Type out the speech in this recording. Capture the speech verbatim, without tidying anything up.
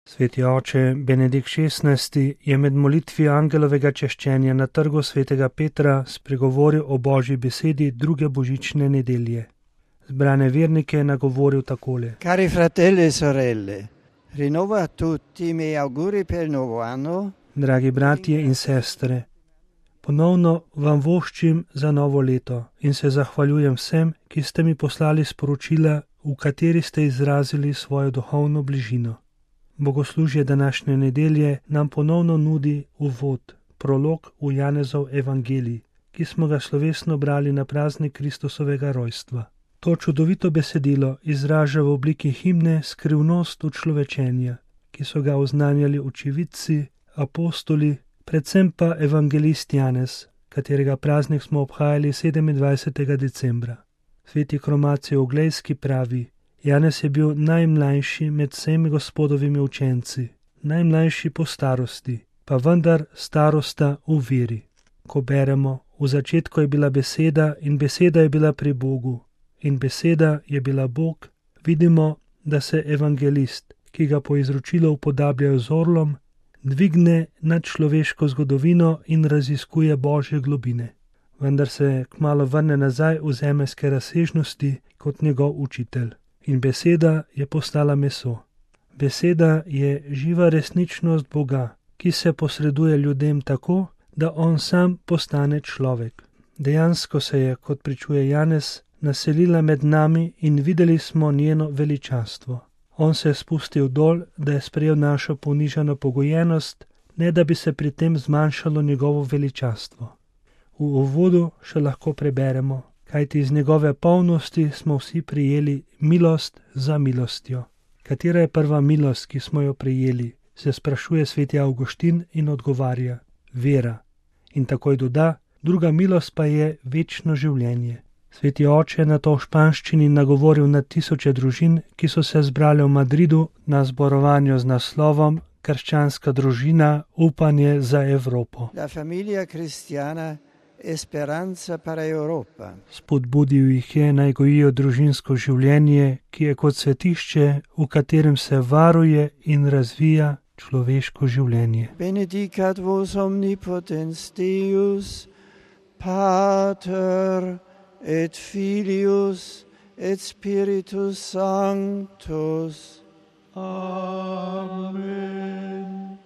Sveti oče Benedikt šestnajsti je med molitvijo angelovega češčenja na trgu svetega Petra spregovoril o Božji besedi druge božične nedelje. Zbrane vernike je nagovoril takole. Cari fratelli e sorelle, rinnovo a tutti i miei auguri per il nuovo anno. Dragi bratje in sestre, ponovno vam voščim za novo leto in se zahvaljujem vsem, ki ste mi poslali sporočila, v kateri ste izrazili svojo duhovno bližino. Bogoslužje današnje nedelje nam ponovno nudi uvod, prolog v Janezov evangelij, ki smo ga slovesno brali na praznik Kristusovega rojstva. To čudovito besedilo izraža v obliki himne skrivnost učlovečenja, ki so ga oznanjali očividci, apostoli, predvsem pa evangelist Janez, katerega praznik smo obhajali sedemindvajsetega decembra. Sveti Kromatij Oglejski pravi: Janez je bil najmlajši med vsemi Gospodovimi učenci, najmlajši po starosti, pa vendar starosta v veri. Ko beremo, v začetku je bila beseda in beseda je bila pri Bogu in beseda je bila Bog, vidimo, da se evangelist, ki ga po izročilu upodabljajo z orlom, dvigne nad človeško zgodovino in raziskuje Božje globine. Vendar se kmalu vrne nazaj v zemeljske razsežnosti kot njegov učitelj. In beseda je postala meso. Beseda je živa resničnost Boga, ki se posreduje ljudem tako, da on sam postane človek. Dejansko se je, kot pričuje Janez, naselila med nami in videli smo njeno veličastvo. On se je spustil dol, da je sprejel našo ponižano pogojenost, ne da bi se pri tem zmanjšalo njegovo veličastvo. V uvodu še lahko preberemo: kajti iz njegove polnosti smo vsi prijeli milost za milostjo. Katera je prva milost, ki smo jo prijeli, se sprašuje sveti Avguštin in odgovarja: vera. In takoj doda: druga milost pa je večno življenje. Sveti oče je na to v španščini nagovoril na tisoče družin, ki so se zbrali v Madridu na zborovanju z naslovom Krščanska družina, upanje za Evropo. La familia cristiana Esperanza para Europa. Spodbudil jih je, naj gojijo družinsko življenje, ki je kot svetišče, v katerem se varuje in razvija človeško življenje. Benedicat vos omnipotens Deus, Pater et Filius et Spiritus Sanctus. Amen.